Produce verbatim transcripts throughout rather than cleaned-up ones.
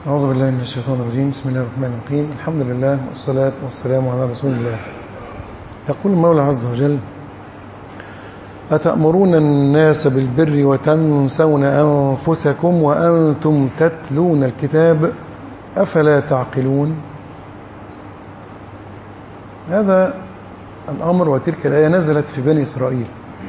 أعوذ بالله من الشيطان الرجيم. بسم الله الرحمن الرحيم. الحمد لله والصلاة والسلام على رسول الله. يقول المولى عز وجل: أتأمرون الناس بالبر وتنسون أنفسكم وأنتم تتلون الكتاب أفلا تعقلون. هذا الأمر وتلك الآية نزلت في بني إسرائيل،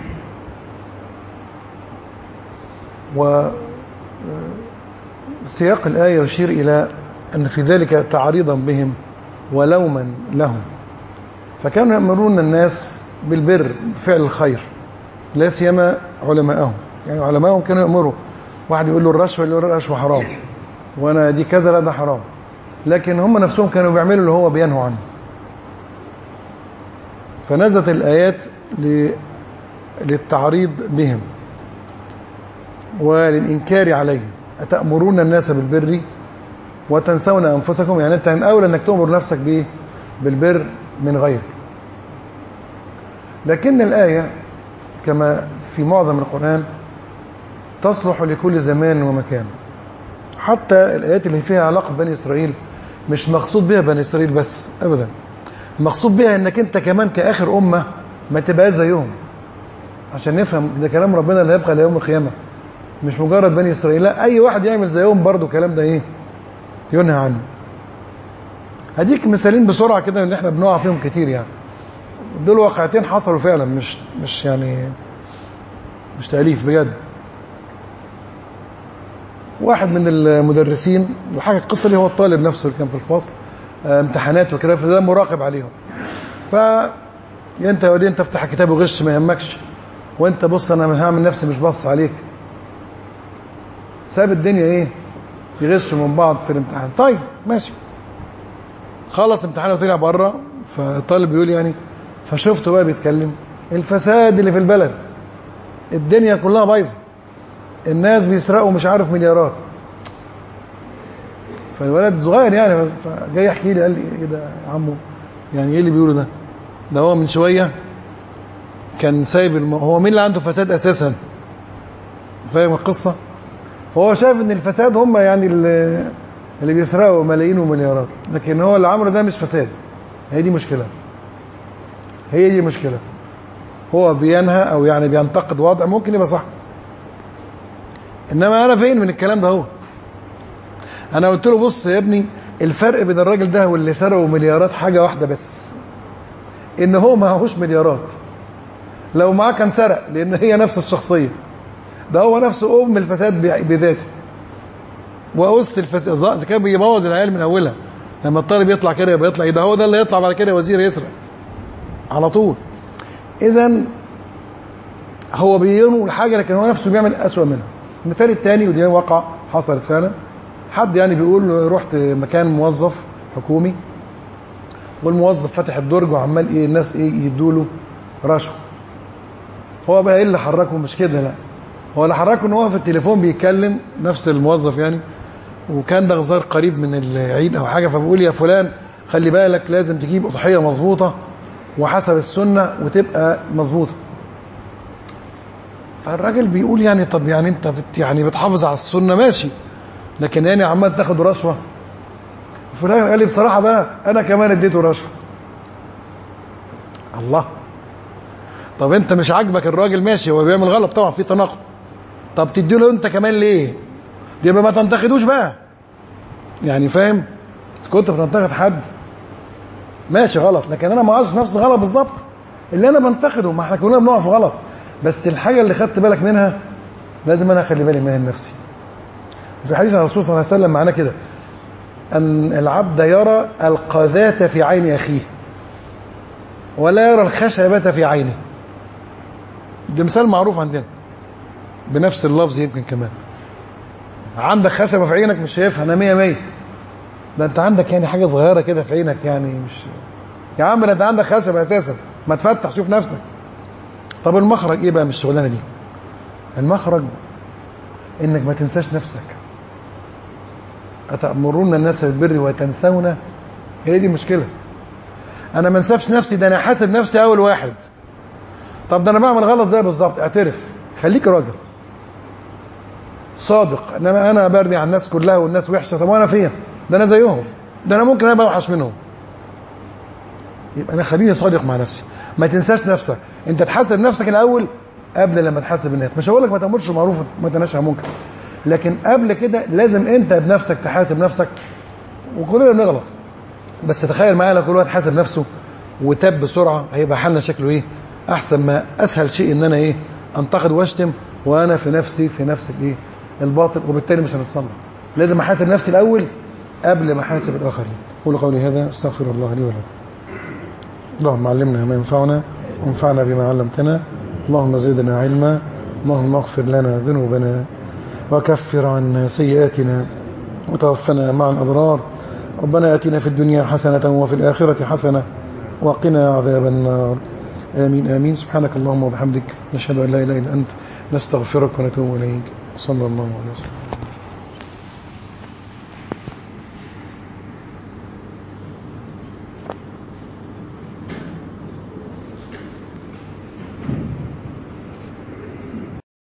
وسياق الآية يشير إلى أن في ذلك تعريضا بهم ولوما لهم، فكانوا يأمرون الناس بالبر بفعل الخير، لا سيما علماءهم. يعني علماءهم كانوا يأمروا، واحد يقول له الرشوة، يقول له الرشوة حرام، وأنا دي كذا، لا ده حرام، لكن هم نفسهم كانوا بيعملوا اللي هو بينهوا عنه. فنزلت الآيات للتعريض بهم وللإنكار عليهم. أتأمرون الناس بالبر وتنسون أنفسكم، يعني أنت من أولى أنك تأمر نفسك به بالبر من غيرك. لكن الآية كما في معظم القرآن تصلح لكل زمان ومكان. حتى الآيات اللي فيها علاقة بني إسرائيل مش مقصود بها بني إسرائيل بس أبدا، المقصود بها أنك أنت كمان كآخر أمة ما تبقى زيهم، عشان نفهم ده كلام ربنا اللي هيبقى ليوم القيامة، مش مجرد بني إسرائيل، لا أي واحد يعمل زيهم برضو الكلام ده إيه ينهى عنه. هديك مثالين بسرعة كده اللي احنا بنقع فيهم كتير، يعني دول واقعتين حصلوا فعلا، مش مش يعني مش تأليف بجد. واحد من المدرسين وحكى القصة اللي هو الطالب نفسه اللي كان في الفصل امتحانات وكده، فده مراقب عليهم. ف انت يا ولدي انت افتح الكتاب وغش ما يهمكش، وانت بص انا هعمل نفسي مش بص عليك. ساب الدنيا ايه يغشوا من بعض في الامتحان. طيب ماشي، خلص امتحانه وطلع بره، فالطالب بيقول يعني فشفته بقى بيتكلم الفساد اللي في البلد، الدنيا كلها بايظه، الناس بيسرقوا مش عارف مليارات. فالولد صغير يعني فجاي يحكي لي، قال لي ايه ده يا عمو، يعني ايه اللي بيقوله ده؟ ده هو من شويه كان سايب الم... هو مين اللي عنده فساد اساسا؟ فاهم القصه؟ فهو شايف ان الفساد هم يعني اللي, اللي بيسرقوا ملايين ومليارات، لكن هو اللي عمله ده مش فساد. هي دي مشكله، هي دي مشكله. هو بينهى او يعني بينتقد وضع ممكن يبقى صح، انما انا فين من الكلام ده؟ هو انا قلت له بص يا ابني، الفرق بين الراجل ده واللي سرقوا مليارات حاجه واحده بس، ان هو معهوش مليارات. لو معاه كان سرق، لان هي نفس الشخصيه، ده هو نفسه ام الفساد بذاته واس الفساد. اذا كان بيبوظ العيال من اولها، لما الطالب يطلع كده يبقى يطلع، ده هو ده اللي يطلع بعد كده وزير يسرق على طول. اذا هو بينو الحاجه، لكن هو نفسه بيعمل اسوأ منها. المثال الثاني، ودي واقع حصلت فعلا، حد يعني بيقول رحت مكان موظف حكومي، والموظف فتح الدرج وعمال ايه الناس ايه يدوا له رشوه. هو بقى ايه اللي حركه؟ مش كده، لا، هو اللي حركه ان هو في التليفون بيتكلم نفس الموظف يعني، وكان ده غزار قريب من العيد او حاجه، فبيقول يا فلان خلي بالك لازم تجيب اضحيه مظبوطه وحسب السنه وتبقى مظبوطه. فالراجل بيقول يعني طب يعني انت بت يعني بتحافظ على السنه ماشي، لكن يعني عمال تاخد رشوه. فلان قال لي بصراحه بقى انا كمان اديته رشوه. الله، طب انت مش عاجبك الراجل ماشي، هو بيعمل غلط طبعا، في تناقض، طب تدي له انت كمان ليه؟ دي ما تنتقدوش بقى، يعني فاهم؟ كنت بتنتقد حد ماشي غلط، لكن انا ما عايز نفس غلط بالظبط اللي انا بنتقده. ما احنا كلنا بنقع في غلط، بس الحاجه اللي خدت بالك منها لازم انا اخلي بالي منها لنفسي. في حديث الرسول صلى الله عليه وسلم معنا كده، ان العبد يرى القذاة في عين اخيه ولا يرى الخشبة في عينه. ده مثال معروف عندنا بنفس اللفظ يمكن كمان. عندك خشبة في عينك مش شايفها، انا مية مية، ده انت عندك يعني حاجة صغيرة كده في عينك، يعني مش يا عم ده انت عندك خشبة اساسا، ما تفتح شوف نفسك. طب المخرج ايه بقى من الشغلانة دي؟ المخرج انك ما تنساش نفسك. أتأمرون الناس بالبر وتنسون، هي دي مشكلة. انا ما انساش نفسي، ده انا حاسب نفسي اول واحد. طب ده انا بعمل غلط زي بالظبط، اعترف، خليك راجل. صادق. انما انا برمي على الناس كلها والناس وحشه، طب وانا فين؟ ده انا زيهم، ده انا ممكن ابقى اوحش منهم. يبقى انا خليني صادق مع نفسي. ما تنساش نفسك، انت تحاسب نفسك الاول قبل لما تحاسب الناس. مش هقول لك ما تامرش معروف وما تنهاش عن منكر، لكن قبل كده لازم انت بنفسك تحاسب نفسك. وكلنا بنغلط، بس تخيل معايا لو كل واحد حاسب نفسه وتاب بسرعه، هيبقى حالنا شكله ايه؟ احسن ما اسهل شيء ان انا ايه؟ انتقد واشتم وانا في نفسي في نفس الايه؟ الباطل، وبالتالي مش هنتصلح. لازم احاسب نفسي الاول قبل ما احاسب الاخرين. قولوا قولي هذا، استغفر الله لي ولكم. اللهم علمنا ما ينفعنا وانفعنا بما علمتنا. اللهم زدنا علما. اللهم اغفر لنا ذنوبنا وكفر عنا سيئاتنا وتوفنا مع الأبرار. ربنا آتنا في الدنيا حسنة وفي الآخرة حسنة وقنا عذاب النار. آمين آمين. سبحانك اللهم وبحمدك، نشهد أن لا إله إلا أنت، نستغفرك ونتوب إليك. صلى الله عليه وسلم.